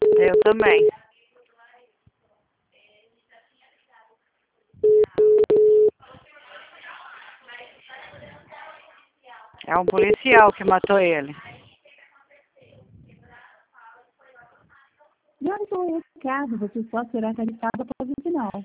Eu também. É um policial que matou ele. Não, então, nesse caso, você só será tarifado após o final.